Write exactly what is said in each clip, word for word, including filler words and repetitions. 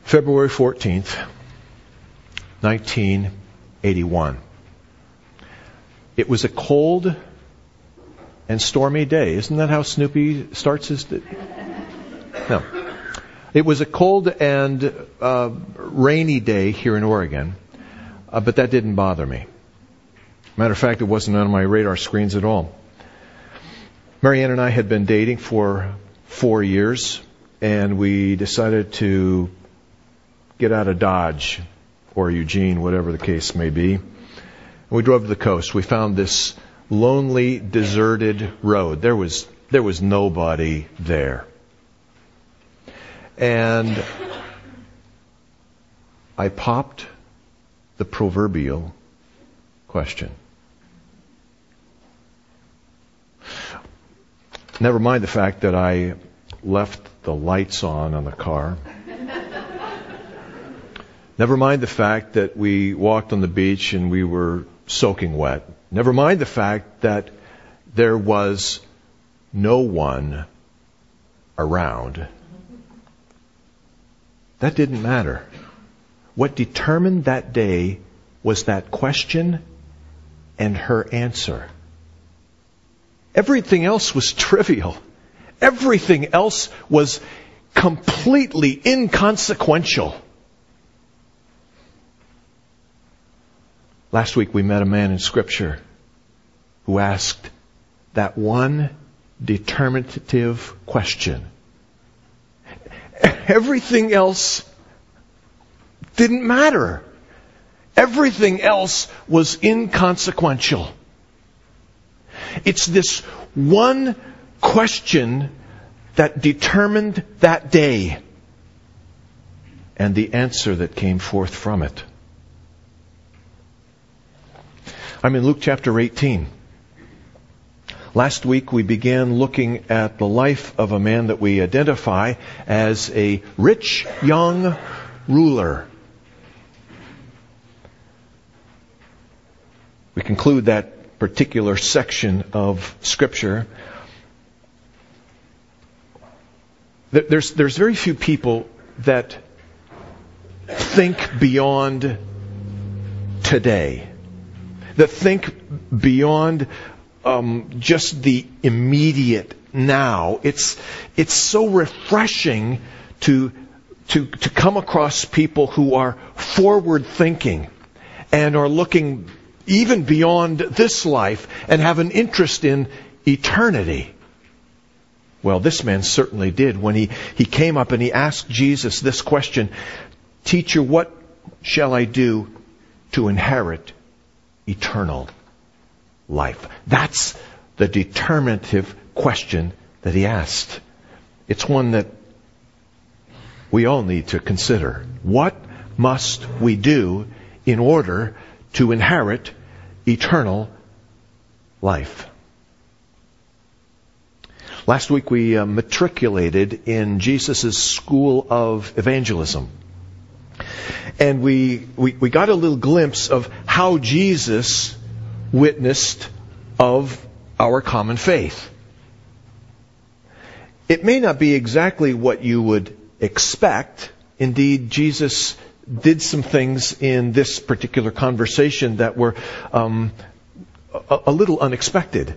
February fourteenth, nineteen eighty-one. It was a cold and stormy day. Isn't that how Snoopy starts his day? No. It was a cold and uh, rainy day here in Oregon, uh, but that didn't bother me. Matter of fact, it wasn't on my radar screens at all. Marianne and I had been dating for four years, and we decided to get out of Dodge or Eugene, whatever the case may be. And we drove to the coast. We found this lonely, deserted road. There was there was nobody there. And I popped the proverbial question. Never mind the fact that I left the lights on on the car. Never mind the fact that we walked on the beach and we were soaking wet. Never mind the fact that there was no one around. That didn't matter. What determined that day was that question and her answer. Everything else was trivial. Everything else was completely inconsequential. Last week we met a man in Scripture who asked that one determinative question. Everything else didn't matter. Everything else was inconsequential. It's this one question that determined that day and the answer that came forth from it. I'm in Luke chapter eighteen. Last week we began looking at the life of a man that we identify as a rich young ruler. We conclude that particular section of Scripture. There's, there's very few people that think beyond today. That think beyond um, just the immediate now. It's it's so refreshing to to to come across people who are forward thinking and are looking even beyond this life and have an interest in eternity. Well, this man certainly did when he, he came up and he asked Jesus this question, "Teacher, what shall I do to inherit eternal life?" That's the determinative question that he asked. It's one that we all need to consider. What must we do in order to inherit eternal life? Last week we uh, matriculated in Jesus' school of evangelism. And we, we, we got a little glimpse of how Jesus witnessed of our common faith. It may not be exactly what you would expect. Indeed, Jesus did some things in this particular conversation that were um, a, a little unexpected.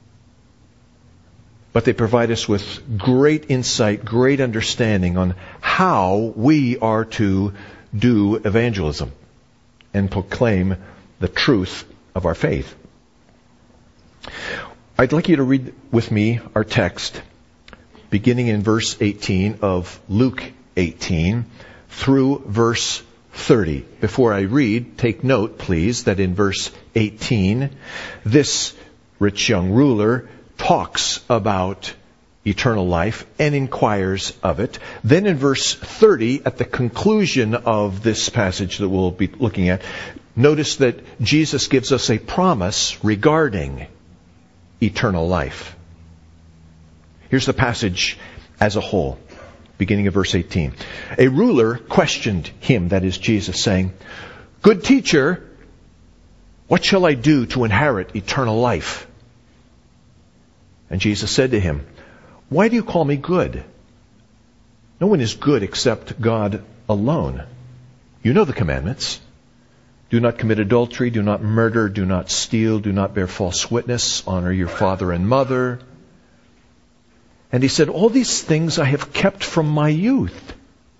But they provide us with great insight, great understanding on how we are to do evangelism and proclaim the truth of our faith. I'd like you to read with me our text, beginning in verse eighteen of Luke eighteen through verse thirty. Before I read, take note, please, that in verse eighteen, this rich young ruler talks about eternal life and inquires of it. Then in verse thirty, at the conclusion of this passage that we'll be looking at, notice that Jesus gives us a promise regarding eternal life. Here's the passage as a whole, beginning of verse eighteen. A ruler questioned him, that is Jesus, saying, "Good teacher, what shall I do to inherit eternal life?" And Jesus said to him, "Why do you call me good? No one is good except God alone. You know the commandments. Do not commit adultery, do not murder, do not steal, do not bear false witness, honor your father and mother. And he said, all these things I have kept from my youth.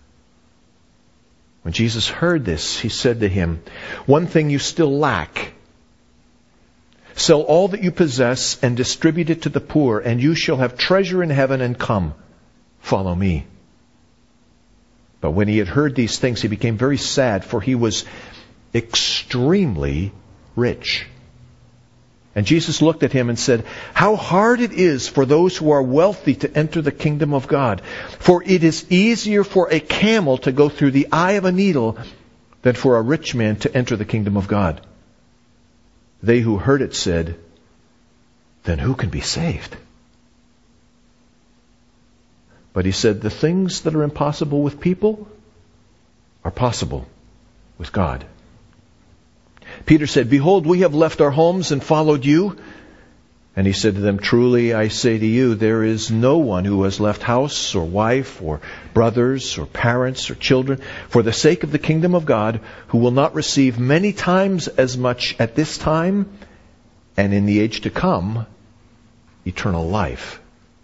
When Jesus heard this, he said to him, one thing you still lack. Sell all that you possess and distribute it to the poor, and you shall have treasure in heaven, and come, follow me. But when he had heard these things, he became very sad, for he was extremely rich. And Jesus looked at him and said, how hard it is for those who are wealthy to enter the kingdom of God. For it is easier for a camel to go through the eye of a needle than for a rich man to enter the kingdom of God. They who heard it said, then who can be saved? But he said, the things that are impossible with people are possible with God. Peter said, behold, we have left our homes and followed you. And he said to them, truly I say to you, there is no one who has left house or wife or brothers or parents or children for the sake of the kingdom of God, who will not receive many times as much at this time and in the age to come eternal life.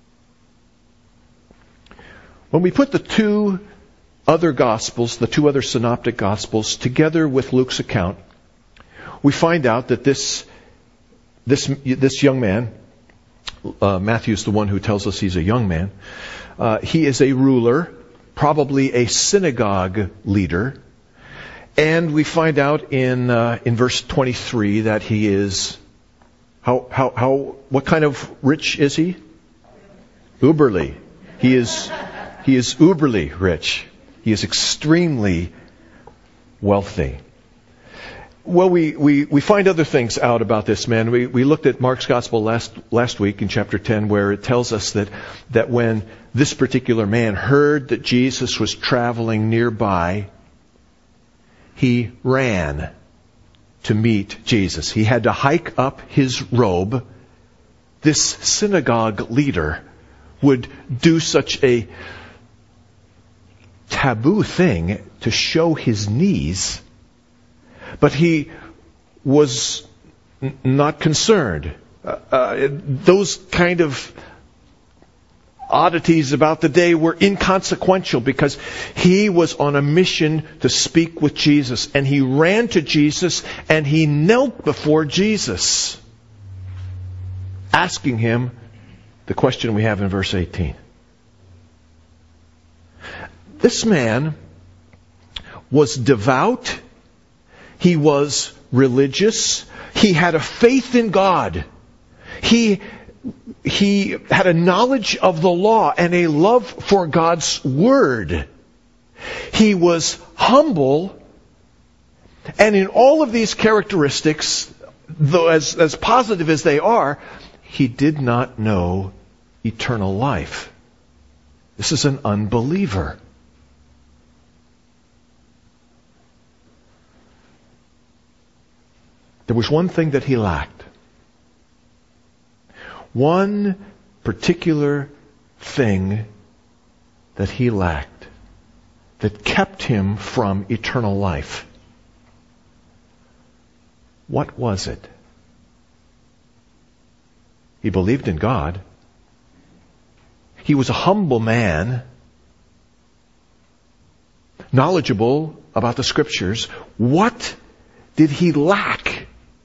When we put the two other Gospels, the two other synoptic Gospels, together with Luke's account, we find out that this this this young man, uh, Matthew's the one who tells us he's a young man, uh, he is a ruler, probably a synagogue leader, and we find out in uh, in verse twenty-three that he is how how how what kind of rich is he? Uberly. He is he is uberly rich. He is extremely wealthy. Well, we, we, we find other things out about this man. We, we looked at Mark's Gospel last last week in chapter ten, where it tells us that, that when this particular man heard that Jesus was traveling nearby, he ran to meet Jesus. He had to hike up his robe. This synagogue leader would do such a taboo thing to show his knees, but he was n- not concerned. Uh, uh, those kind of oddities about the day were inconsequential because he was on a mission to speak with Jesus. And he ran to Jesus and he knelt before Jesus, asking him the question we have in verse eighteen. This man was devout. He was religious. He had a faith in God. He, he had a knowledge of the law and a love for God's Word. He was humble. And in all of these characteristics, though as, as positive as they are, he did not know eternal life. This is an unbeliever. There was one thing that he lacked. One particular thing that he lacked that kept him from eternal life. What was it? He believed in God. He was a humble man, knowledgeable about the Scriptures. What did he lack?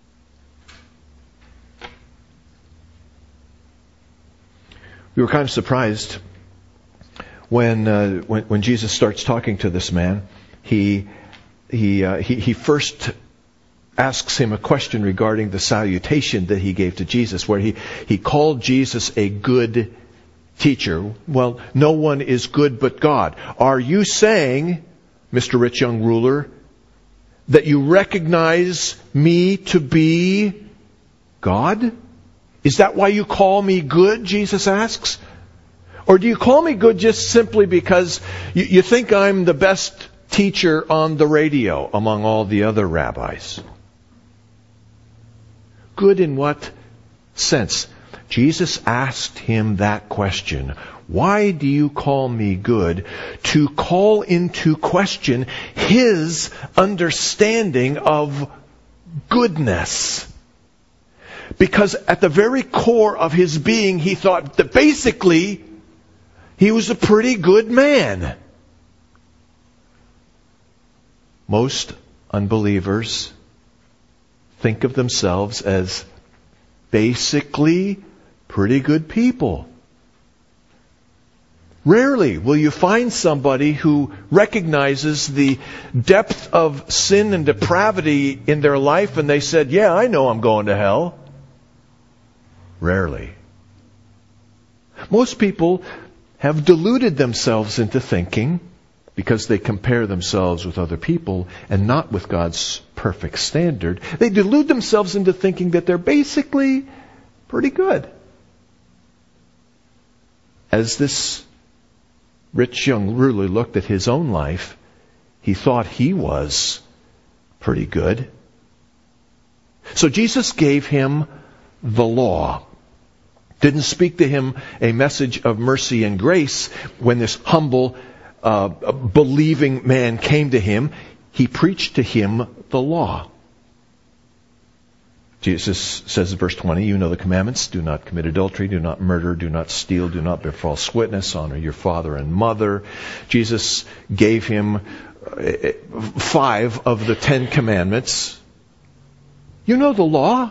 We were kind of surprised when uh, when, when Jesus starts talking to this man. He he uh, he he first asks him a question regarding the salutation that he gave to Jesus, where he he called Jesus a good teacher. Well, no one is good but God. Are you saying, Mister Rich Young Ruler, that you recognize me to be God? Is that why you call me good, Jesus asks? Or do you call me good just simply because you, you think I'm the best teacher on the radio among all the other rabbis? Good in what sense? Jesus asked him that question. Why do you call me good? To call into question his understanding of goodness. Because at the very core of his being, he thought that basically he was a pretty good man. Most unbelievers think of themselves as basically pretty good people. Rarely will you find somebody who recognizes the depth of sin and depravity in their life and they said, yeah, I know I'm going to hell. Rarely. Most people have deluded themselves into thinking, because they compare themselves with other people and not with God's perfect standard, they delude themselves into thinking that they're basically pretty good. As this rich young ruler looked at his own life, he thought he was pretty good. So Jesus gave him the law. Didn't speak to him a message of mercy and grace when this humble, uh, believing man came to him. He preached to him the law. Jesus says in verse twenty, you know the commandments. Do not commit adultery, do not murder, do not steal, do not bear false witness, honor your father and mother. Jesus gave him five of the Ten Commandments. You know the law.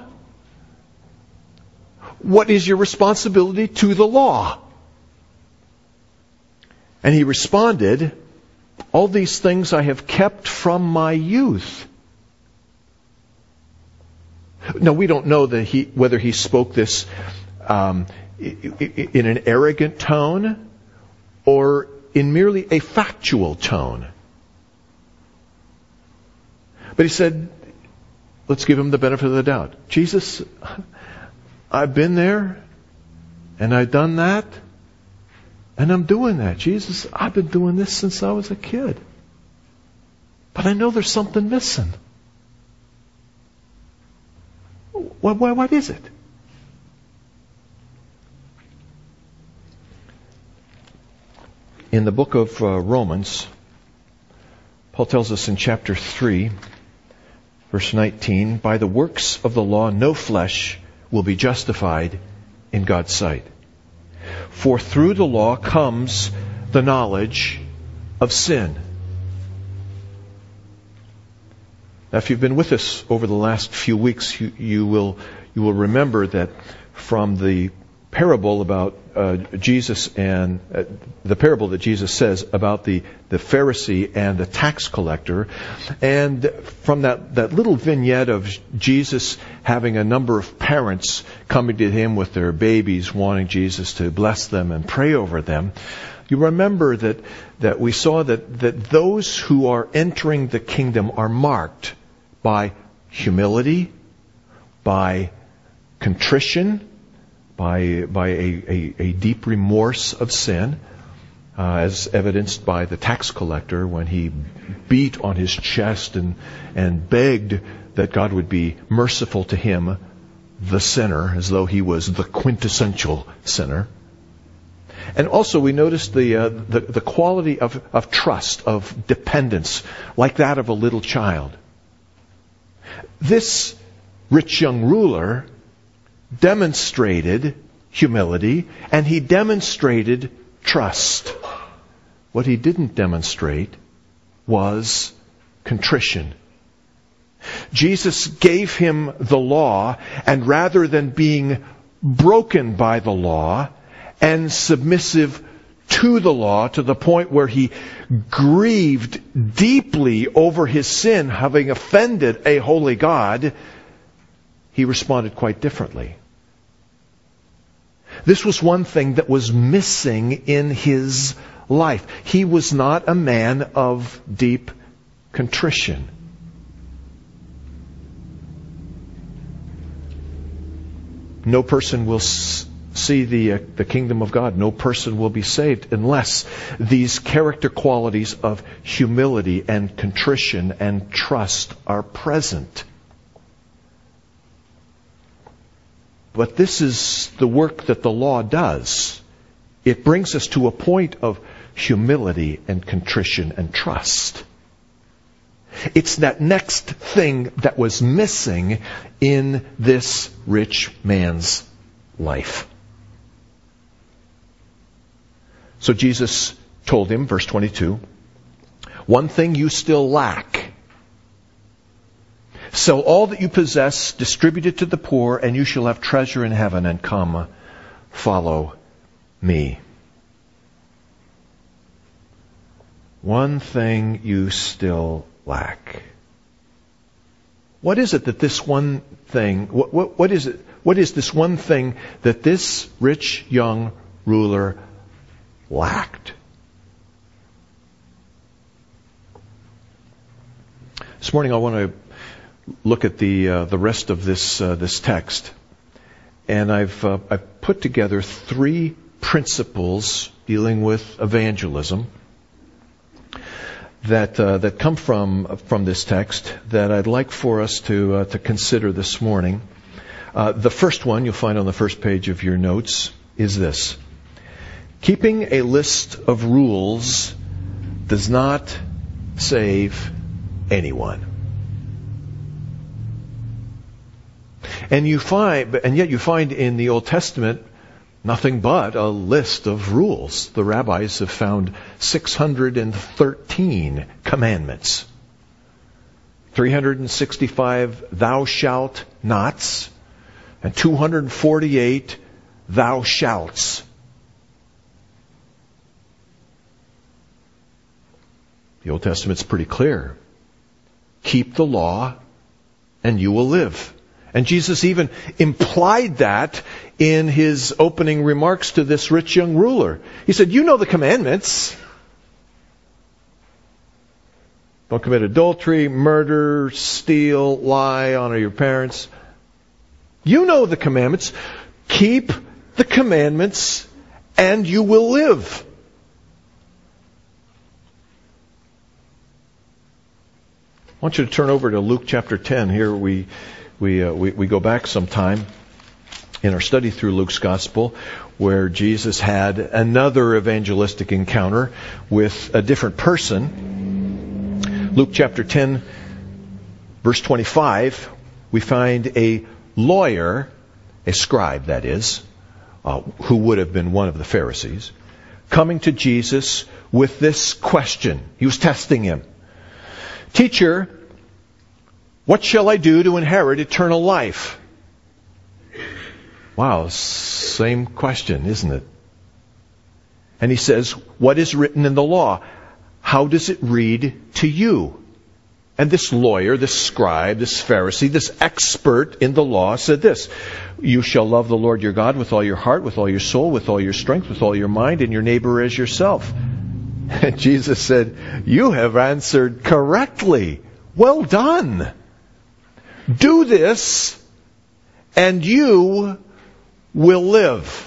What is your responsibility to the law? And he responded, all these things I have kept from my youth. Now, we don't know that he, whether he spoke this um, in an arrogant tone or in merely a factual tone. But he said, let's give him the benefit of the doubt. Jesus, I've been there, and I've done that, and I'm doing that. Jesus, I've been doing this since I was a kid. But I know there's something missing. What, what, what is it? In the book of uh, Romans, Paul tells us in chapter three, verse nineteen, by the works of the law no flesh will be justified in God's sight. For through the law comes the knowledge of sin. Now, if you've been with us over the last few weeks, you, you will you will remember that from the parable about uh, Jesus and uh, the parable that Jesus says about the, the Pharisee and the tax collector, and from that, that little vignette of Jesus having a number of parents coming to him with their babies, wanting Jesus to bless them and pray over them, you remember that, that we saw that, that those who are entering the kingdom are marked by humility, by contrition, by by a, a, a deep remorse of sin, uh, as evidenced by the tax collector when he beat on his chest and, and begged that God would be merciful to him, the sinner, as though he was the quintessential sinner. And also we noticed the, uh, the, the quality of, of trust, of dependence, like that of a little child. This rich young ruler demonstrated humility, and he demonstrated trust. What he didn't demonstrate was contrition. Jesus gave him the law, and rather than being broken by the law and submissive to the law to the point where he grieved deeply over his sin, having offended a holy God, he responded quite differently. This was one thing that was missing in his life. He was not a man of deep contrition. No person will s- see the, uh, the kingdom of God. No person will be saved unless these character qualities of humility and contrition and trust are present. But this is the work that the law does. It brings us to a point of humility and contrition and trust. It's that next thing that was missing in this rich man's life. So Jesus told him, verse twenty-two, one thing you still lack. Sell all that you possess, distribute it to the poor, and you shall have treasure in heaven, and come, follow me. One thing you still lack. What is it that this one thing, what, what, what is it, what is this one thing that this rich young ruler lacked? This morning I want to look at the uh, the rest of this uh, this text, and I've uh, I've put together three principles dealing with evangelism that uh, that come from from this text that I'd like for us to uh, to consider this morning. Uh, the first one you'll find on the first page of your notes is this: keeping a list of rules does not save anyone. And you find, and yet you find in the Old Testament nothing but a list of rules. The rabbis have found six hundred thirteen commandments. three hundred sixty-five thou shalt nots, and two hundred forty-eight thou shalts. The Old Testament's pretty clear. Keep the law and you will live. And Jesus even implied that in his opening remarks to this rich young ruler. He said, you know the commandments. Don't commit adultery, murder, steal, lie, honor your parents. You know the commandments. Keep the commandments and you will live. I want you to turn over to Luke chapter ten. Here we we uh, we, we go back some time in our study through Luke's Gospel, where Jesus had another evangelistic encounter with a different person. Luke chapter ten, verse twenty-five, we find a lawyer, a scribe that is, uh, who would have been one of the Pharisees, coming to Jesus with this question. He was testing him. Teacher, what shall I do to inherit eternal life? Wow, same question, isn't it? And he says, what is written in the law? How does it read to you? And this lawyer, this scribe, this Pharisee, this expert in the law said this: you shall love the Lord your God with all your heart, with all your soul, with all your strength, with all your mind, and your neighbor as yourself. And Jesus said, you have answered correctly. Well done. Do this, and you will live.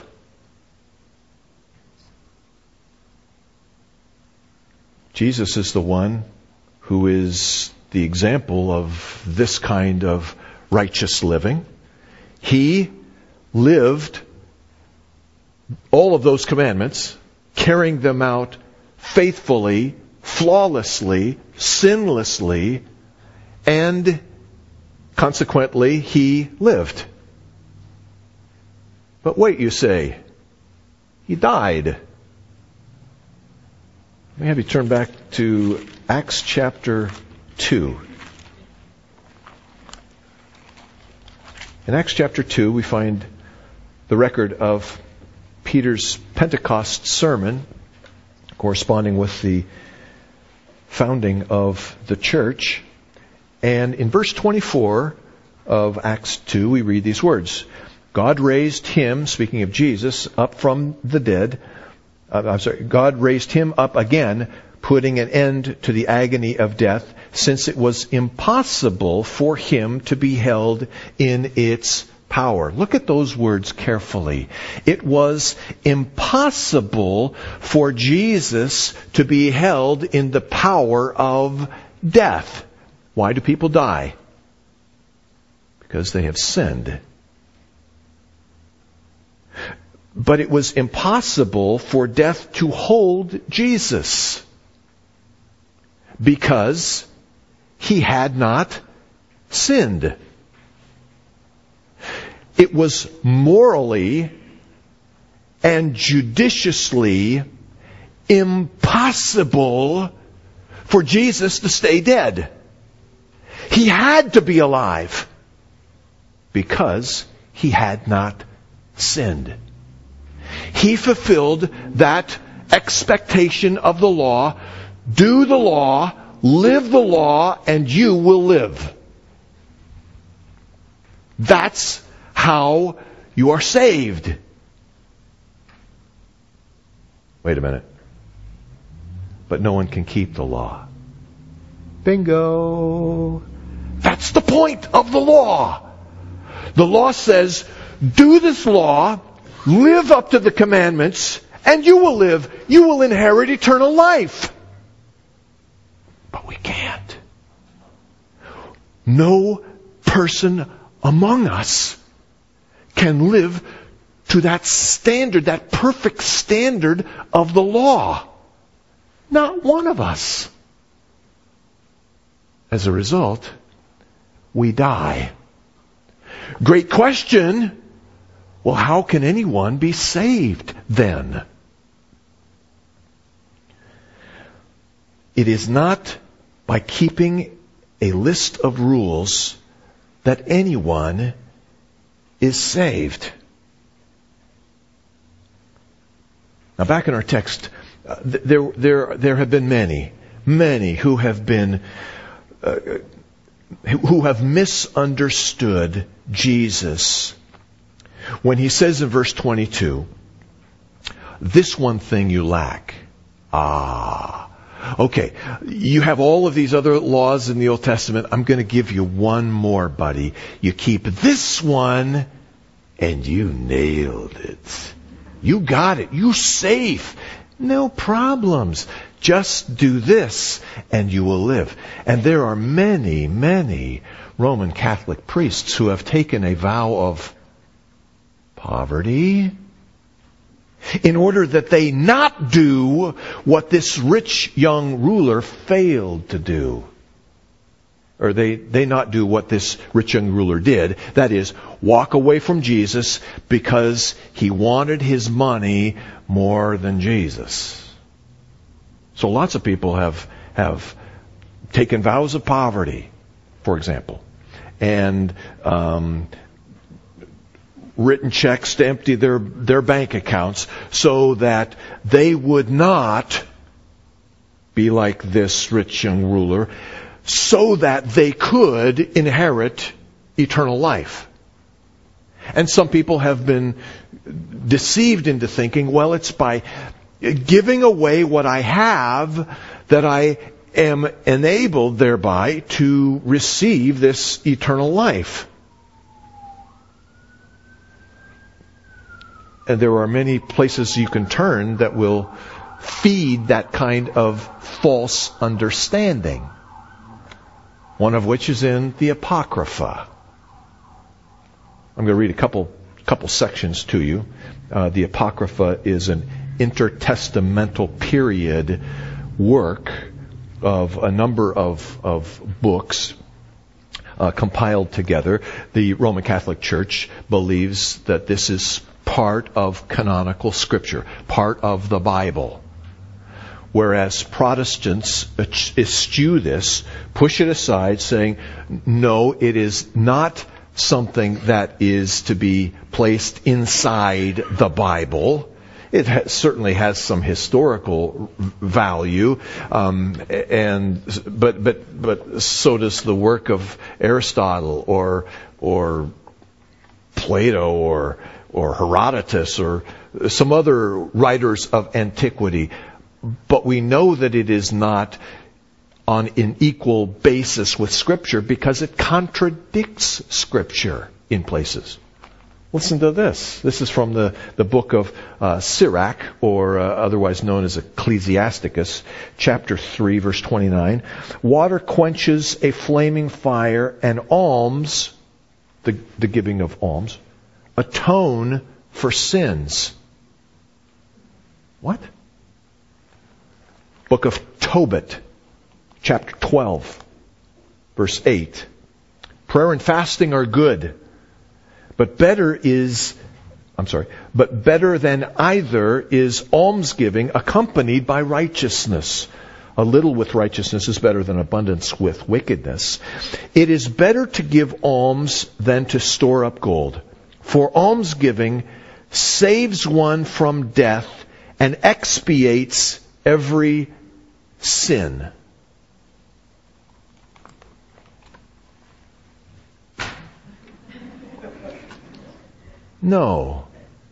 Jesus is the one who is the example of this kind of righteous living. He lived all of those commandments, carrying them out faithfully, flawlessly, sinlessly, and consequently, he lived. But wait, you say, he died. Let me have you turn back to Acts chapter two. In Acts chapter two, we find the record of Peter's Pentecost sermon, corresponding with the founding of the church. And in verse twenty-four of Acts two, we read these words: God raised him, speaking of Jesus, up from the dead. Uh, I'm sorry, God raised him up again, putting an end to the agony of death, since it was impossible for him to be held in its power. Look at those words carefully. It was impossible for Jesus to be held in the power of death. Why do people die? Because they have sinned. But it was impossible for death to hold Jesus because he had not sinned. It was morally and judiciously impossible for Jesus to stay dead. He had to be alive because he had not sinned. He fulfilled that expectation of the law. Do the law, live the law, and you will live. That's how you are saved. Wait a minute. But no one can keep the law. Bingo. That's the point of the law. The law says, do this law, live up to the commandments, and you will live. You will inherit eternal life. But we can't. No person among us can live to that standard, that perfect standard of the law. Not one of us. As a result, we die. Great question. Well, how can anyone be saved then? It is not by keeping a list of rules that anyone is saved. Now, back in our text, uh, there, there, there have been many, many who have been, uh, who have misunderstood Jesus when he says in verse twenty-two, "This one thing you lack." Ah, okay. You have all of these other laws in the Old Testament. I'm going to give you one more, buddy. You keep this one, and you nailed it. You got it. You're safe. No problems. Just do this, and you will live. And there are many, many Roman Catholic priests who have taken a vow of poverty in order that they not do what this rich young ruler failed to do. Or they, they not do what this rich young ruler did. That is, walk away from Jesus because he wanted his money more than Jesus. So lots of people have, have taken vows of poverty, for example, and um, written checks to empty their, their bank accounts so that they would not be like this rich young ruler, so that they could inherit eternal life. And some people have been deceived into thinking, well, it's by giving away what I have that I am enabled thereby to receive this eternal life. And there are many places you can turn that will feed that kind of false understanding. One of which is in the Apocrypha. I'm going to read a couple couple sections to you. Uh, the Apocrypha is an intertestamental period work of a number of, of books uh, compiled together. The Roman Catholic Church believes that this is part of canonical Scripture, part of the Bible. Whereas Protestants eschew this, push it aside, saying, no, it is not something that is to be placed inside the Bible. It has, certainly has some historical value, um, and but but but so does the work of Aristotle or or Plato or or Herodotus or some other writers of antiquity. But we know that it is not on an equal basis with Scripture because it contradicts Scripture in places. Listen to this. This is from the, the book of uh, Sirach, or uh, otherwise known as Ecclesiasticus, chapter three, verse twenty-nine. Water quenches a flaming fire, and alms, the, the giving of alms, atone for sins. What? Book of Tobit, chapter twelve, verse eight. Prayer and fasting are good, but better is, I'm sorry, but better than either is almsgiving accompanied by righteousness. A little with righteousness is better than abundance with wickedness. It is better to give alms than to store up gold. For almsgiving saves one from death and expiates every sin. No.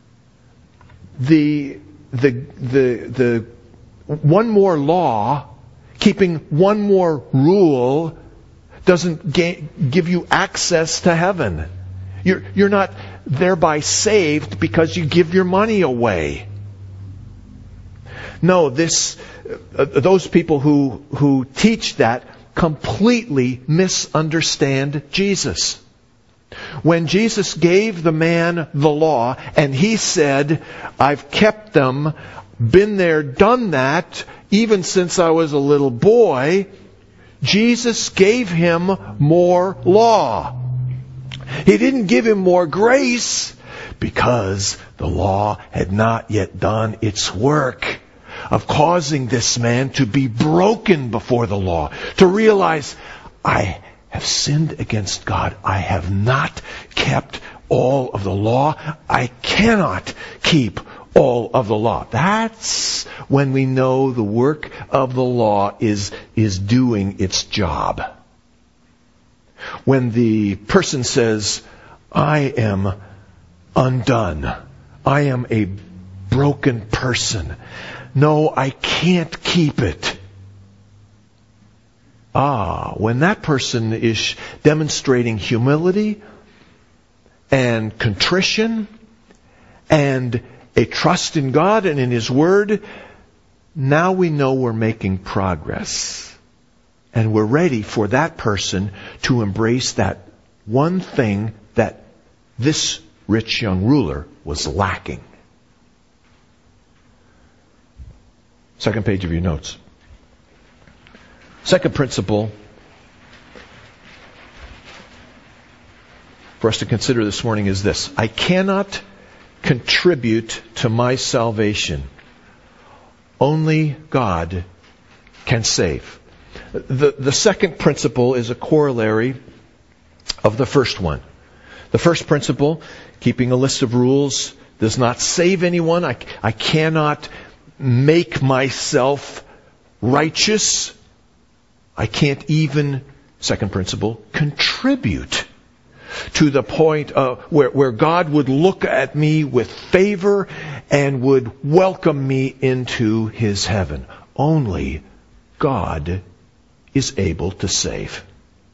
The, the, the, the, one more law, keeping one more rule, doesn't ga- give you access to heaven. You're, you're not thereby saved because you give your money away. No, this, uh, those people who, who teach that completely misunderstand Jesus. When Jesus gave the man the law and he said, I've kept them, been there, done that, even since I was a little boy, Jesus gave him more law. He didn't give him more grace because the law had not yet done its work of causing this man to be broken before the law, to realize, I have sinned against God. I have not kept all of the law. I cannot keep all of the law. That's when we know the work of the law is, is doing its job. When the person says, I am undone. I am a broken person. No, I can't keep it. Ah, when that person is demonstrating humility and contrition and a trust in God and in His Word, now we know we're making progress. And we're ready for that person to embrace that one thing that this rich young ruler was lacking. Second page of your notes. Second principle for us to consider this morning is this. I cannot contribute to my salvation. Only God can save. The, the second principle is a corollary of the first one. The first principle, keeping a list of rules, does not save anyone. I, I cannot make myself righteous. I can't even, second principle, contribute to the point uh, where, where God would look at me with favor and would welcome me into His heaven. Only God is able to save.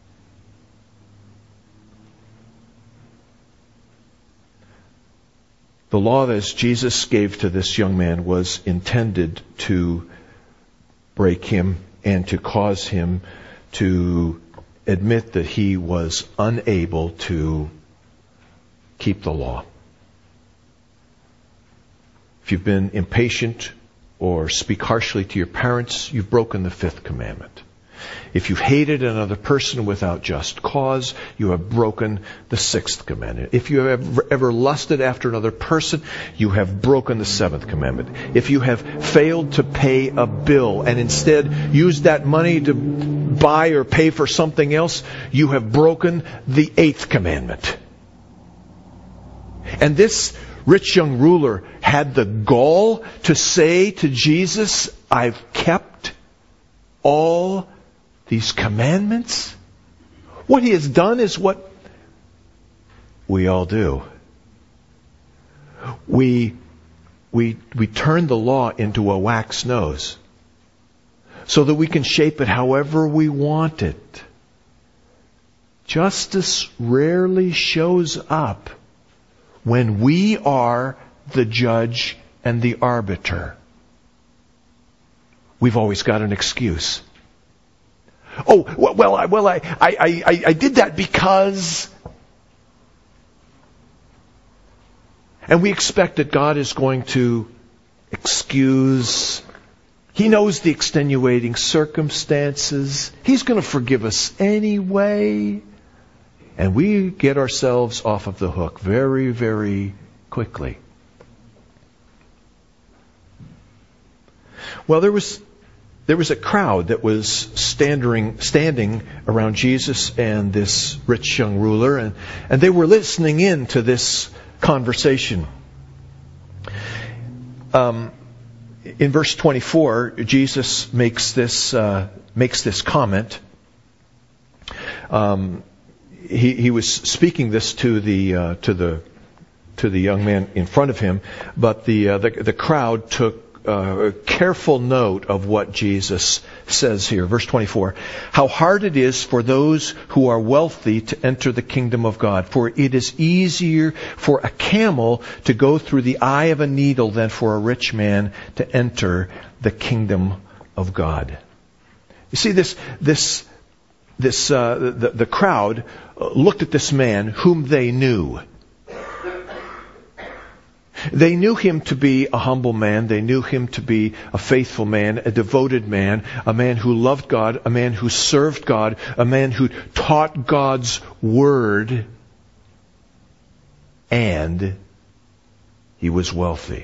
The law that Jesus gave to this young man was intended to break him and to cause him to admit that he was unable to keep the law. If you've been impatient or speak harshly to your parents, you've broken the fifth commandment. If you've hated another person without just cause, you have broken the sixth commandment. If you have ever lusted after another person, you have broken the seventh commandment. If you have failed to pay a bill and instead used that money to buy or pay for something else, you have broken the eighth commandment. And this rich young ruler had the gall to say to Jesus, I've kept all these commandments. What he has done is what we all do. We, we, we turn the law into a wax nose so that we can shape it however we want it. Justice rarely shows up when we are the judge and the arbiter. We've always got an excuse. Oh, well, I, well, I, I, I, I did that because... And we expect that God is going to ex- excuse. He knows the extenuating circumstances. He's going to forgive us anyway. And we get ourselves off of the hook very, very quickly. Well, there was there was a crowd that was standing standing around Jesus and this rich young ruler, and, and they were listening in to this conversation. Um, in verse twenty-four, Jesus makes this uh, makes this comment. Um, he he was speaking this to the uh, to the to the young man in front of him, but the uh, the, the crowd took Uh, careful note of what Jesus says here. Verse twenty-four. How hard it is for those who are wealthy to enter the kingdom of God. For it is easier for a camel to go through the eye of a needle than for a rich man to enter the kingdom of God. You see, this this this uh, the, the crowd looked at this man whom they knew. They knew him to be a humble man. They knew him to be a faithful man, a devoted man, a man who loved God, a man who served God, a man who taught God's word, and he was wealthy.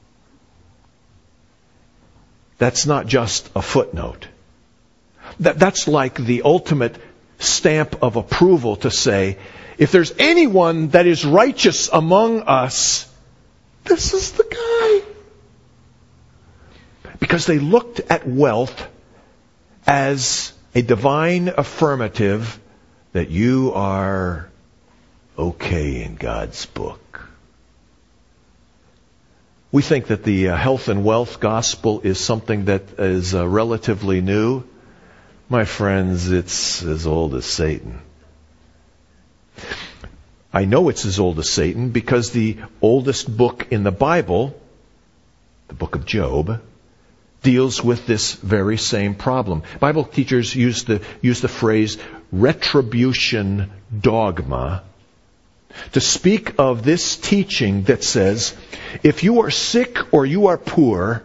That's not just a footnote. That, that's like the ultimate stamp of approval to say, if there's anyone that is righteous among us, this is the guy. Because they looked at wealth as a divine affirmative that you are okay in God's book. We think that the uh, health and wealth gospel is something that is uh, relatively new. My friends, it's as old as Satan. I know it's as old as Satan because the oldest book in the Bible, the book of Job, deals with this very same problem. Bible teachers use the, use the phrase retribution dogma to speak of this teaching that says, if you are sick or you are poor,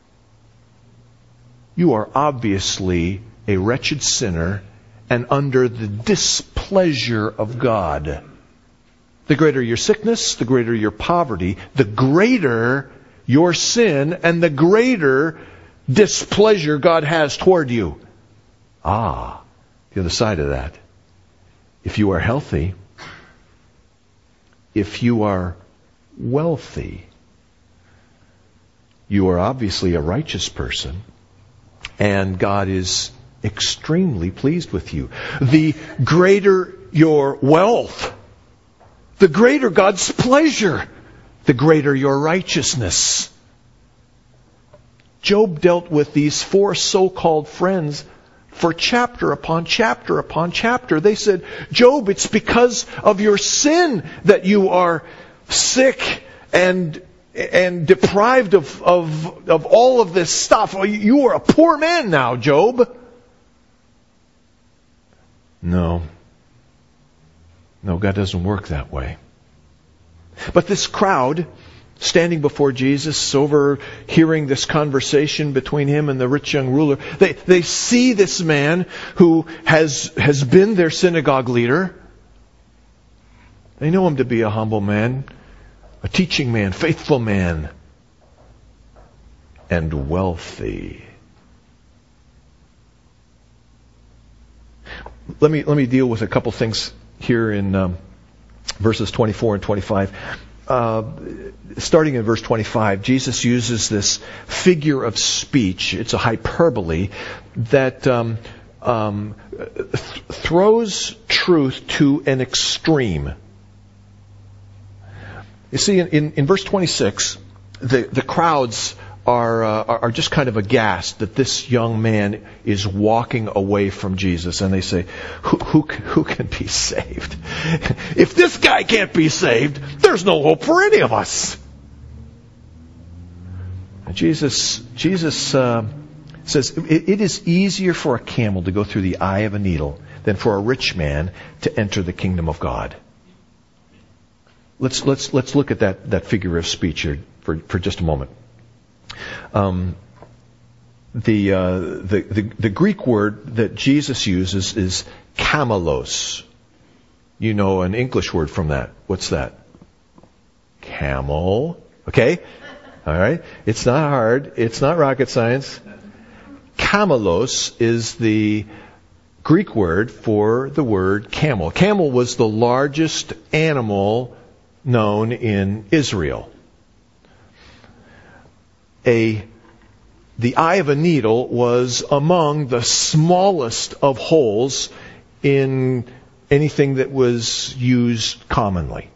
you are obviously a wretched sinner and under the displeasure of God. The greater your sickness, the greater your poverty, the greater your sin, and the greater displeasure God has toward you. Ah, the other side of that. If you are healthy, if you are wealthy, you are obviously a righteous person, and God is extremely pleased with you. The greater your wealth, the greater God's pleasure, the greater your righteousness. Job dealt with these four so-called friends for chapter upon chapter upon chapter. They said, Job, it's because of your sin that you are sick and and deprived of, of, of all of this stuff. You are a poor man now, Job. No. No, God doesn't work that way. But this crowd, standing before Jesus, overhearing this conversation between him and the rich young ruler, they, they see this man who has, has been their synagogue leader. They know him to be a humble man, a teaching man, faithful man, and wealthy. Let me, let me deal with a couple things here in um, verses twenty-four and twenty-five. Uh, starting in verse twenty-five, Jesus uses this figure of speech. It's a hyperbole that um, um, th- throws truth to an extreme. You see, in, in, in verse twenty-six, the, the crowds are, uh, are just kind of aghast that this young man is walking away from Jesus. And they say, who, who, who can be saved? If this guy can't be saved, there's no hope for any of us. And Jesus, Jesus uh, says, it, it is easier for a camel to go through the eye of a needle than for a rich man to enter the kingdom of God. Let's, let's, let's look at that, that figure of speech here for, for just a moment. Um, the, uh, the the the Greek word that Jesus uses is kamelos. You know an English word from that. What's that? Camel. Okay? All right? It's not hard. It's not rocket science. Kamelos is the Greek word for the word camel. Camel was the largest animal known in Israel. A, the eye of a needle was among the smallest of holes in anything that was used commonly.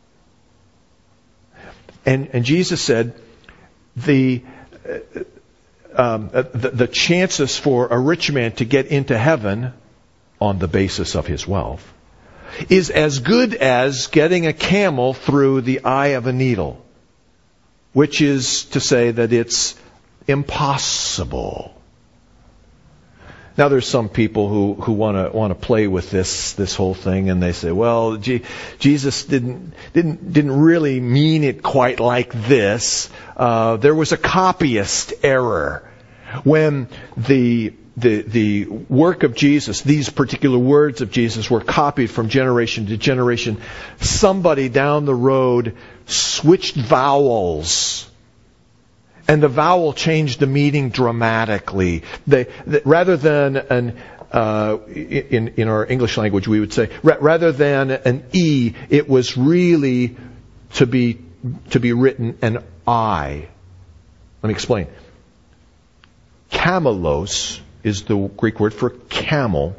And, and Jesus said the, um, the the chances for a rich man to get into heaven on the basis of his wealth is as good as getting a camel through the eye of a needle, which is to say that it's impossible. Now, there's some people who, who want to want to play with this this whole thing, and they say, "Well, G- Jesus didn't didn't didn't really mean it quite like this. Uh, there was a copyist error when the the the work of Jesus, these particular words of Jesus, were copied from generation to generation. Somebody down the road switched vowels." And the vowel changed the meaning dramatically. They, they, rather than an, uh, in in our English language, we would say, ra- rather than an E, it was really to be to be written an I. Let me explain. Kamelos is the Greek word for camel.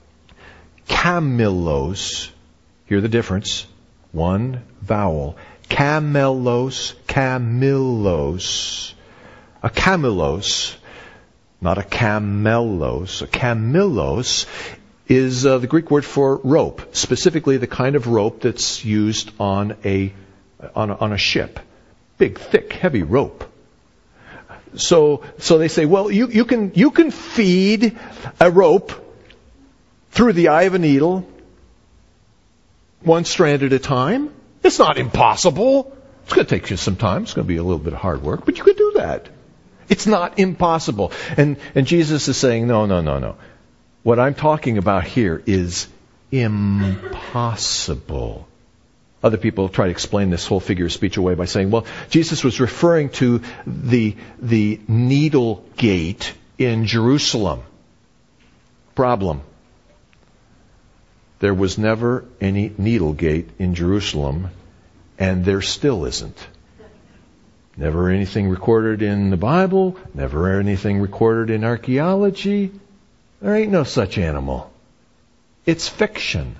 Kamelos, hear the difference. One vowel. Kamelos, Kamilos. A camelos, not a camelos. A camelos is uh, the Greek word for rope, specifically the kind of rope that's used on a on a, on a ship. Big, thick, heavy rope. So, so they say, well, you, you can you can feed a rope through the eye of a needle, one strand at a time. It's not impossible. It's going to take you some time. It's going to be a little bit of hard work, but you could do that. It's not impossible. And and Jesus is saying, no, no, no, no. What I'm talking about here is impossible. Other people try to explain this whole figure of speech away by saying, well, Jesus was referring to the the needle gate in Jerusalem. Problem. There was never any needle gate in Jerusalem, and there still isn't. Never anything recorded in the Bible, never anything recorded in archaeology. There ain't no such animal. It's fiction.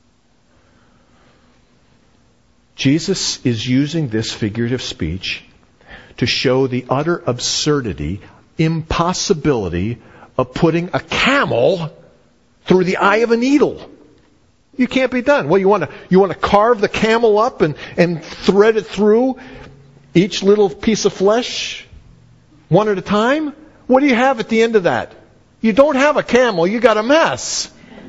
Jesus is using this figurative speech to show the utter absurdity, impossibility of putting a camel through the eye of a needle. You can't be done. Well, you want to you want to carve the camel up and, and thread it through each little piece of flesh, one at a time? What do you have at the end of that? You don't have a camel, you got a mess.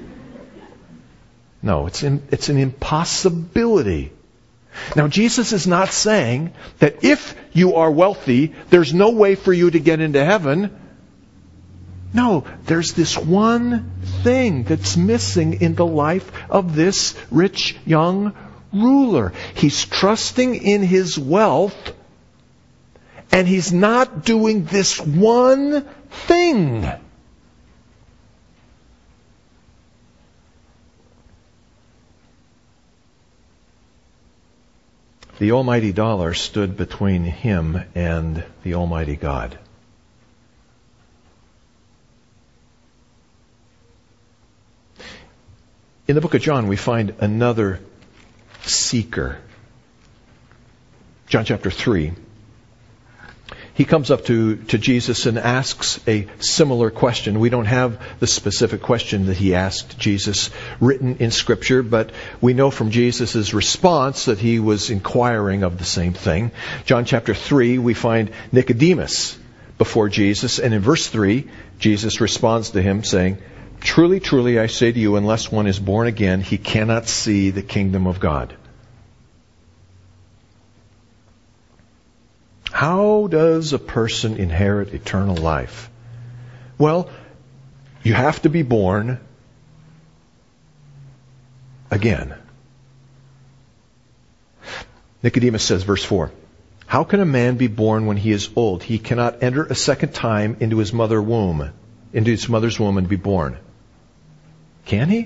No, it's in, it's an impossibility. Now, Jesus is not saying that if you are wealthy, there's no way for you to get into heaven. No, there's this one thing that's missing in the life of this rich young ruler. He's trusting in his wealth, and he's not doing this one thing. The almighty dollar stood between him and the almighty God. In the book of John, we find another seeker. John chapter three. He comes up to, to Jesus and asks a similar question. We don't have the specific question that he asked Jesus written in Scripture, but we know from Jesus' response that he was inquiring of the same thing. John chapter three, we find Nicodemus before Jesus, and in verse three, Jesus responds to him saying, "Truly, truly, I say to you, unless one is born again, he cannot see the kingdom of God." How how does a person inherit eternal life? Well, you have to be born again. Nicodemus says, verse four, how can a man be born when he is old? He cannot enter a second time into his mother womb, into his mother's womb and be born. Can he?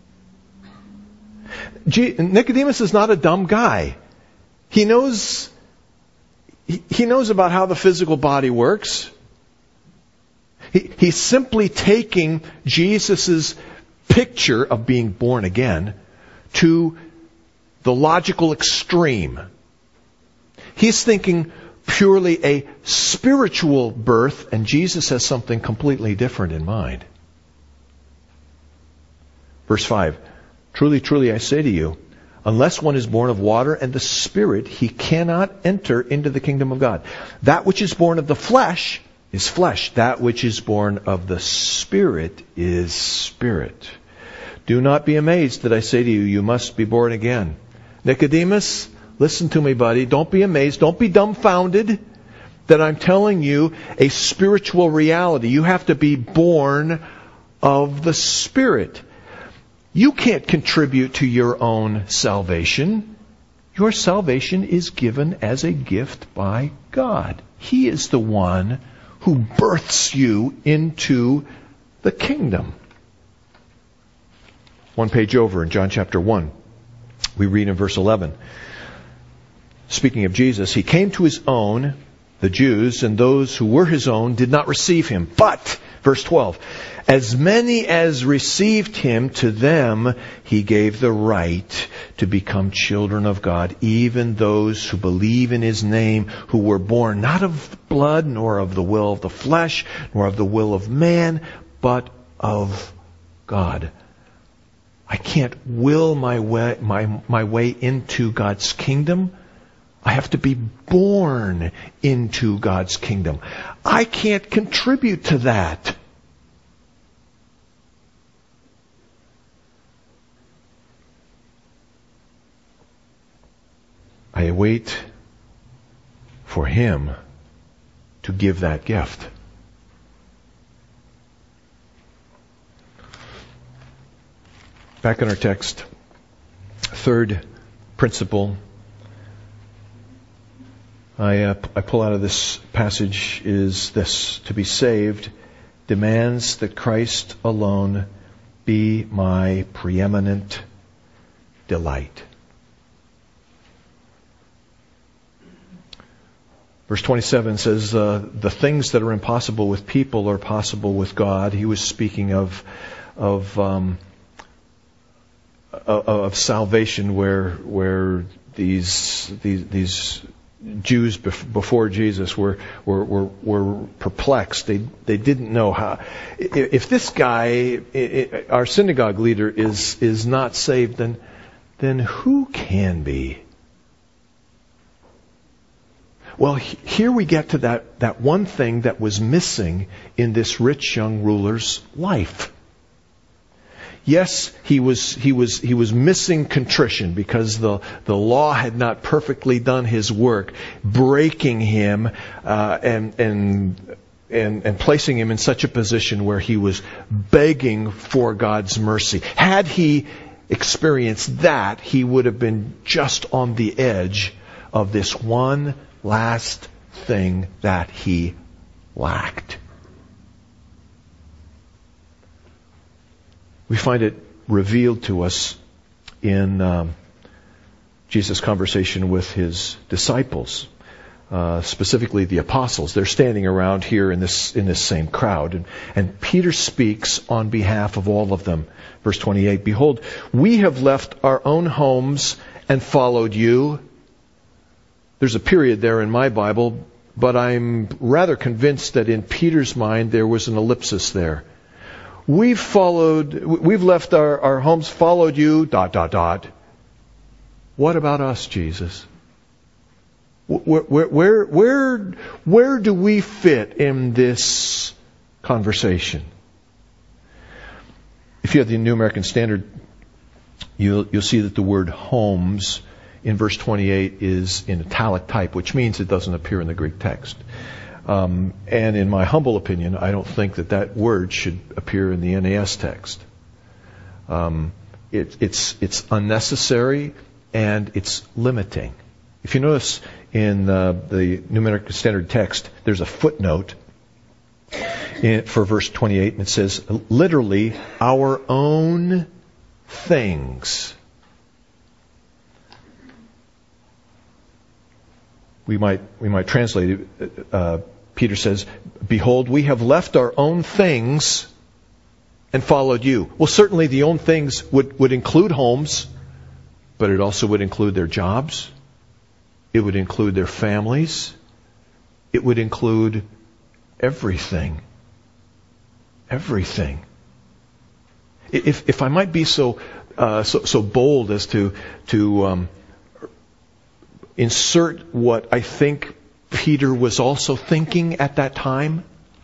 Gee, Nicodemus is not a dumb guy. He knows, he, he knows about how the physical body works. He, he's simply taking Jesus' picture of being born again to the logical extreme. He's thinking purely a spiritual birth, and Jesus has something completely different in mind. Verse five, truly, truly, I say to you, unless one is born of water and the Spirit, he cannot enter into the kingdom of God. That which is born of the flesh is flesh. That which is born of the Spirit is spirit. Do not be amazed that I say to you, you must be born again. Nicodemus, listen to me, buddy. Don't be amazed. Don't be dumbfounded that I'm telling you a spiritual reality. You have to be born of the Spirit. You can't contribute to your own salvation. Your salvation is given as a gift by God. He is the one who births you into the kingdom. One page over in John chapter one, we read in verse eleven, speaking of Jesus, he came to his own, the Jews, and those who were his own did not receive him. But, verse twelve, as many as received him, to them he gave the right to become children of God, even those who believe in his name, who were born not of blood, nor of the will of the flesh, nor of the will of man, but of God. I can't will my way, my, my way into God's kingdom. I have to be born into God's kingdom. I can't contribute to that. I wait for him to give that gift. Back in our text, third principle I, uh, I pull out of this passage is this: to be saved demands that Christ alone be my preeminent delight. Verse twenty-seven says, uh, the things that are impossible with people are possible with God. He was speaking of of um, of salvation, where where these these, these Jews before Jesus were were were, were perplexed. They they didn't know how. If this guy, our synagogue leader, is is not saved, then then who can be? Well, here we get to that, that one thing that was missing in this rich young ruler's life. Yes, he was he was he was missing contrition because the the law had not perfectly done his work, breaking him uh, and and and and placing him in such a position where he was begging for God's mercy. Had he experienced that, he would have been just on the edge of this one last thing that he lacked. We find it revealed to us in um, Jesus' conversation with his disciples, uh, specifically the apostles. They're standing around here in this in this same crowd, and, and Peter speaks on behalf of all of them. Verse twenty-eight: Behold, we have left our own homes and followed you. There's a period there in my Bible, but I'm rather convinced that in Peter's mind there was an ellipsis there. We've followed, we've left our, our homes, followed you, dot, dot, dot. What about us, Jesus? Where, where, where, where, where do we fit in this conversation? If you have the New American Standard, you'll, you'll see that the word homes in verse twenty-eight is in italic type, which means it doesn't appear in the Greek text. Um, and in my humble opinion, I don't think that that word should appear in the N A S text. Um, it, it's it's unnecessary and it's limiting. If you notice in uh, the New American Standard Text, there's a footnote in, for verse twenty-eight, and it says, literally, our own things. We might we might translate it. Uh, Peter says, behold, we have left our own things and followed you. Well, certainly the own things would, would include homes, but it also would include their jobs. It would include their families. It would include everything. Everything. If if I might be so uh, so, so bold as to to um, insert what I think Peter was also thinking at that time,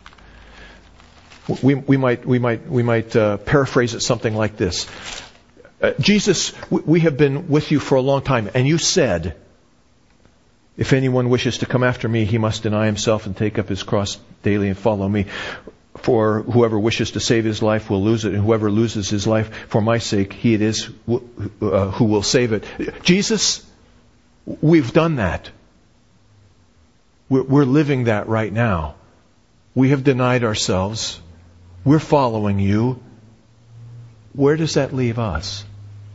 we we might we might we might uh, paraphrase it something like this: uh, Jesus, we have been with you for a long time, and you said, if anyone wishes to come after me, he must deny himself and take up his cross daily and follow me. For whoever wishes to save his life will lose it, and whoever loses his life for my sake, he it is uh, who will save it. Jesus, we've done that. We're, we're living that right now. We have denied ourselves. We're following you. Where does that leave us?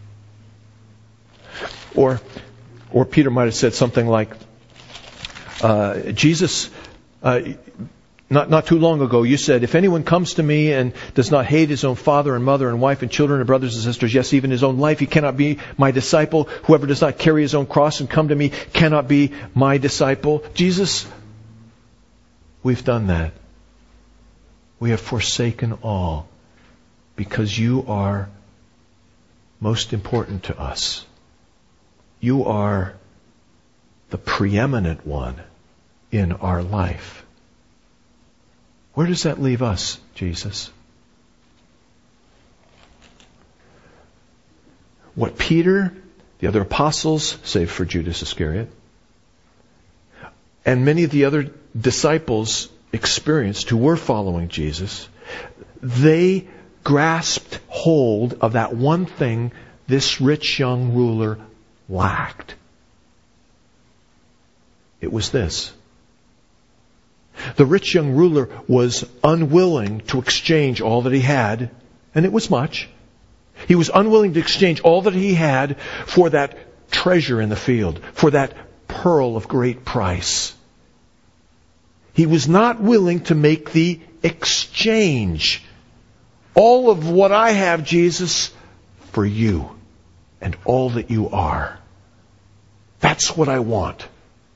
Or, or Peter might have said something like, uh, Jesus, uh, Not not too long ago, you said, if anyone comes to me and does not hate his own father and mother and wife and children and brothers and sisters, yes, even his own life, he cannot be my disciple. Whoever does not carry his own cross and come to me cannot be my disciple. Jesus, we've done that. We have forsaken all because you are most important to us. You are the preeminent one in our life. Where does that leave us, Jesus? What Peter, the other apostles, save for Judas Iscariot, and many of the other disciples experienced who were following Jesus, they grasped hold of that one thing this rich young ruler lacked. It was this. The rich young ruler was unwilling to exchange all that he had, and it was much. He was unwilling to exchange all that he had for that treasure in the field, for that pearl of great price. He was not willing to make the exchange. All of what I have, Jesus, for you and all that you are. That's what I want.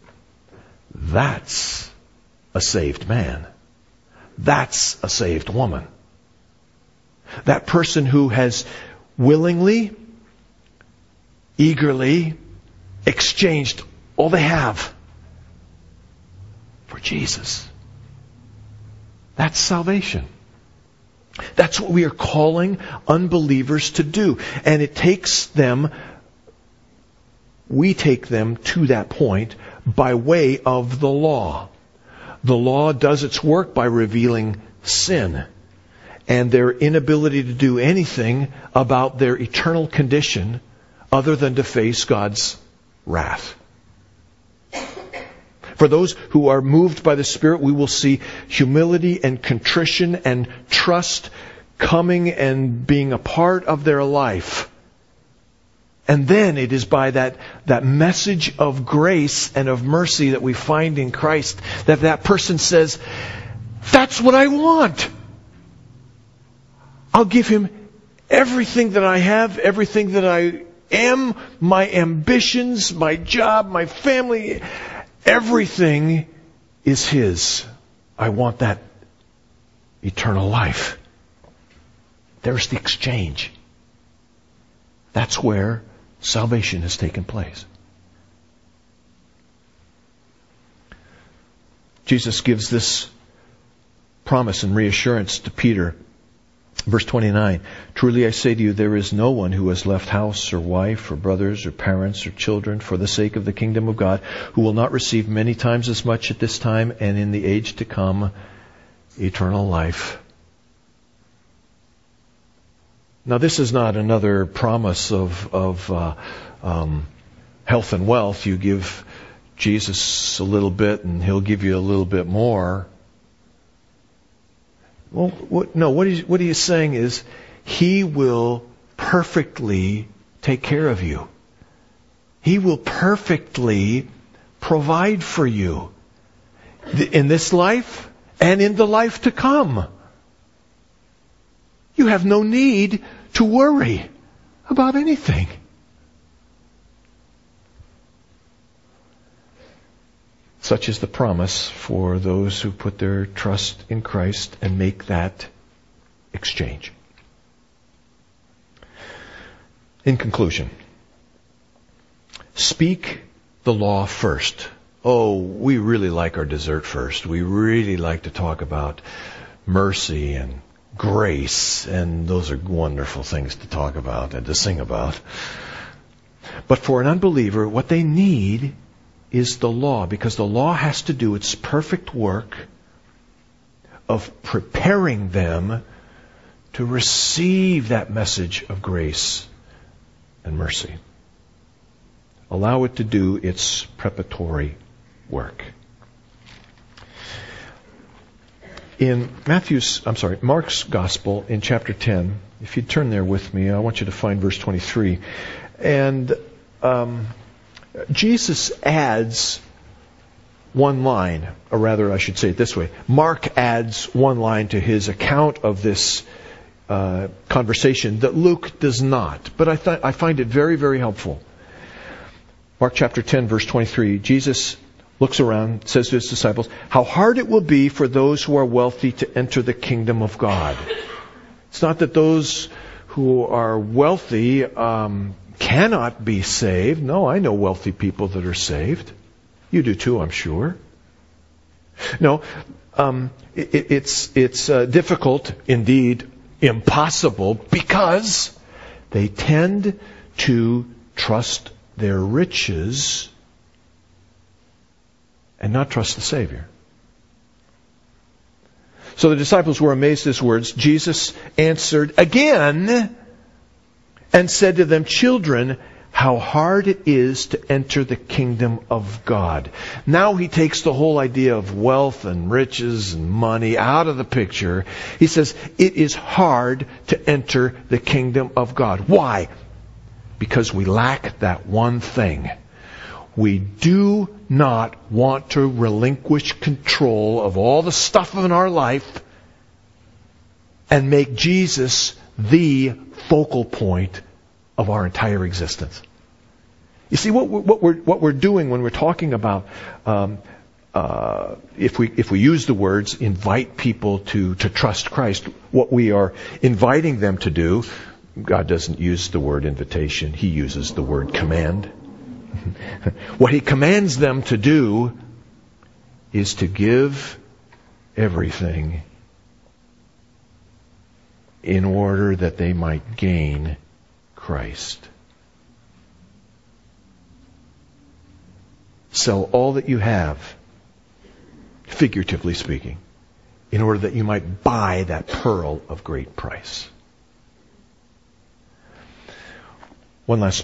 That's a saved man. That's a saved woman. That person who has willingly, eagerly exchanged all they have for Jesus. That's salvation. That's what we are calling unbelievers to do. And it takes them, we take them to that point by way of the law. The law does its work by revealing sin and their inability to do anything about their eternal condition other than to face God's wrath. For those who are moved by the Spirit, we will see humility and contrition and trust coming and being a part of their life. And then it is by that, that message of grace and of mercy that we find in Christ that that person says, that's what I want. I'll give Him everything that I have, everything that I am, my ambitions, my job, my family, everything is His. I want that eternal life. There's the exchange. That's where salvation has taken place. Jesus gives this promise and reassurance to Peter Verse twenty-nine, truly I say to you, there is no one who has left house or wife or brothers or parents or children for the sake of the kingdom of God who will not receive many times as much at this time and in the age to come eternal life. Now this is not another promise of, of uh, um, health and wealth. You give Jesus a little bit and He'll give you a little bit more. Well, what, no, what he's, what he is saying is He will perfectly take care of you. He will perfectly provide for you in this life and in the life to come. You have no need to worry about anything. Such is the promise for those who put their trust in Christ and make that exchange. In conclusion, speak the law first. Oh, we really like our dessert first. We really like to talk about mercy and grace, and those are wonderful things to talk about and to sing about. But for an unbeliever, what they need is the law, because the law has to do its perfect work of preparing them to receive that message of grace and mercy. Allow it to do its preparatory work. In Matthew's, I'm sorry, Mark's Gospel in chapter ten, if you turn there with me, I want you to find verse twenty-three. And um, Jesus adds one line, or rather I should say it this way. Mark adds one line to his account of this uh, conversation that Luke does not. But I, th- I find it very, very helpful. Mark chapter ten, verse twenty-three, Jesus looks around, says to his disciples, how hard it will be for those who are wealthy to enter the kingdom of God. It's not that those who are wealthy um, cannot be saved. No, I know wealthy people that are saved. You do too, I'm sure. No, um, it, it's it's uh, difficult, indeed impossible, because they tend to trust their riches and not trust the Savior. So the disciples were amazed at his words. Jesus answered again and said to them, children, how hard it is to enter the kingdom of God. Now he takes the whole idea of wealth and riches and money out of the picture. He says, it is hard to enter the kingdom of God. Why? Because we lack that one thing. We do not want to relinquish control of all the stuff in our life and make Jesus the focal point of our entire existence. You see, what we're, what we're, what we're doing when we're talking about, um, uh, if we if we use the words invite people to, to trust Christ, what we are inviting them to do, God doesn't use the word invitation, He uses the word command. What He commands them to do is to give everything in order that they might gain Christ. Sell all that you have, figuratively speaking, in order that you might buy that pearl of great price. One last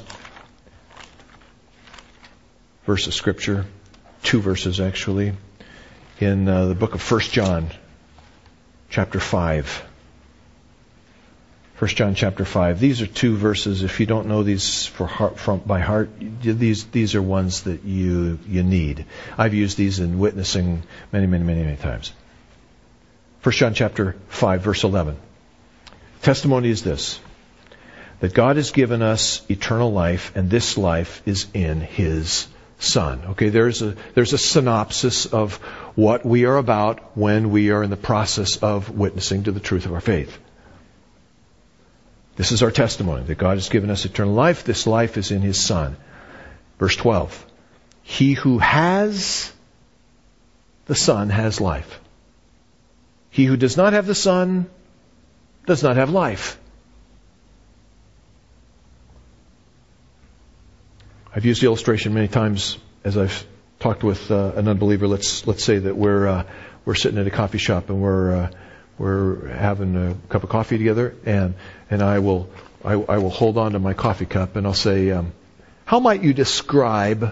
verse of Scripture, two verses actually, in uh, the book of First John, chapter five. First John chapter five. These are two verses. If you don't know these for heart, from by heart, these these are ones that you you need. I've used these in witnessing many, many, many, many times. First John chapter five, verse eleven. Testimony is this: that God has given us eternal life, and this life is in His Son. Okay, there's a there's a synopsis of what we are about when we are in the process of witnessing to the truth of our faith. This is our testimony, that God has given us eternal life. This life is in His Son. Verse twelve. He who has the Son has life. He who does not have the Son does not have life. I've used the illustration many times as I've talked with uh, an unbeliever. Let's let's say that we're uh, we're sitting at a coffee shop and we're uh, we're having a cup of coffee together, and and I will I, I will hold on to my coffee cup and I'll say, um, how might you describe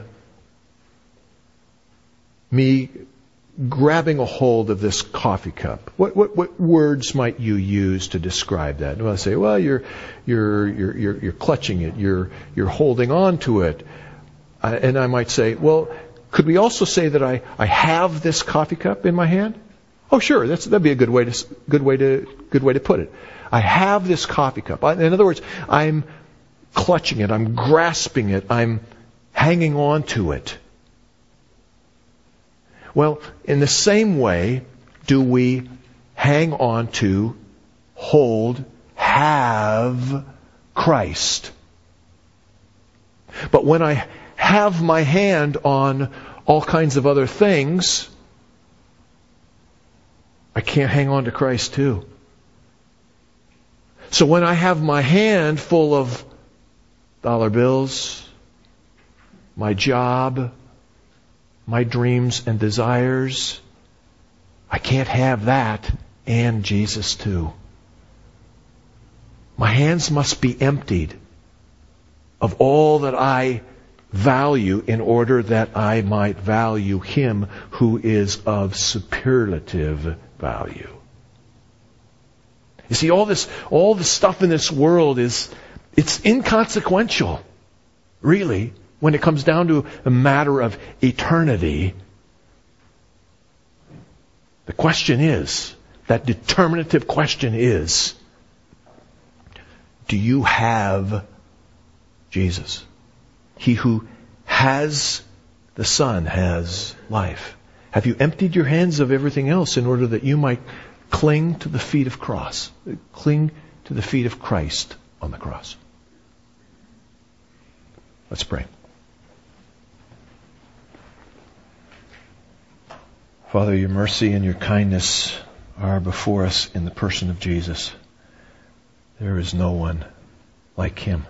me grabbing a hold of this coffee cup? What what what words might you use to describe that? And I say, well, you're you're you're you're, you're clutching it, you're you're holding on to it, uh, and I might say, well, could we also say that I, I have this coffee cup in my hand? Oh, sure, that's that'd be a good way to good way to good way to put it. I have this coffee cup. I, in other words, I'm clutching it, I'm grasping it, I'm hanging on to it. Well, in the same way, do we hang on to, hold, have Christ. But when I have my hand on all kinds of other things, I can't hang on to Christ too. So when I have my hand full of dollar bills, my job, my dreams and desires, I can't have that and Jesus too. My hands must be emptied of all that I value in order that I might value Him who is of superlative value. You see, all this, all the stuff in this world is, it's inconsequential, really, when it comes down to a matter of eternity. The question is, that determinative question is, do you have Jesus? He who has the Son has life. Have you emptied your hands of everything else in order that you might cling to the feet of cross, cling to the feet of Christ on the cross? Let's pray. Father, your mercy and your kindness are before us in the person of Jesus. There is no one like Him.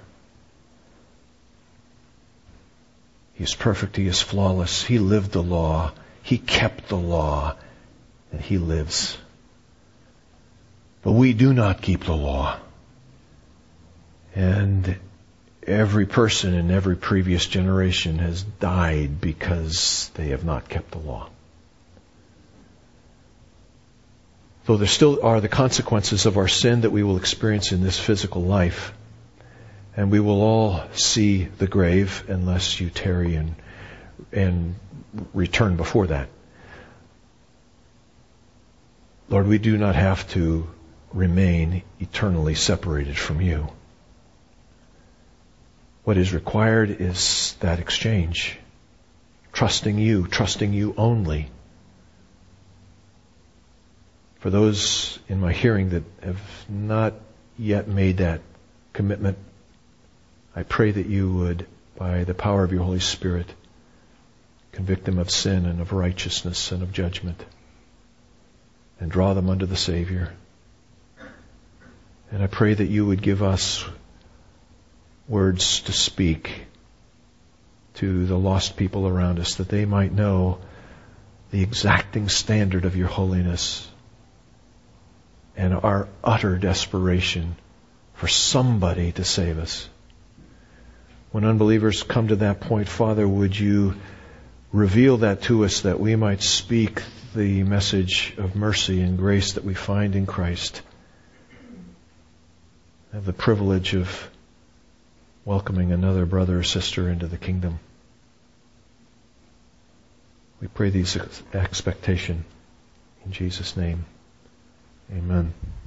He is perfect. He is flawless. He lived the law. He kept the law. And He lives. But we do not keep the law. And every person in every previous generation has died because they have not kept the law. Though there still are the consequences of our sin that we will experience in this physical life. And we will all see the grave unless you tarry and, and return before that. Lord, we do not have to remain eternally separated from you. What is required is that exchange. Trusting you, trusting you only. For those in my hearing that have not yet made that commitment, I pray that you would, by the power of your Holy Spirit, convict them of sin and of righteousness and of judgment, and draw them unto the Savior. And I pray that you would give us words to speak to the lost people around us, that they might know the exacting standard of your holiness and our utter desperation for somebody to save us. When unbelievers come to that point, Father, would you reveal that to us that we might speak the message of mercy and grace that we find in Christ. Have the privilege of welcoming another brother or sister into the kingdom. We pray these expectation in Jesus' name. Amen.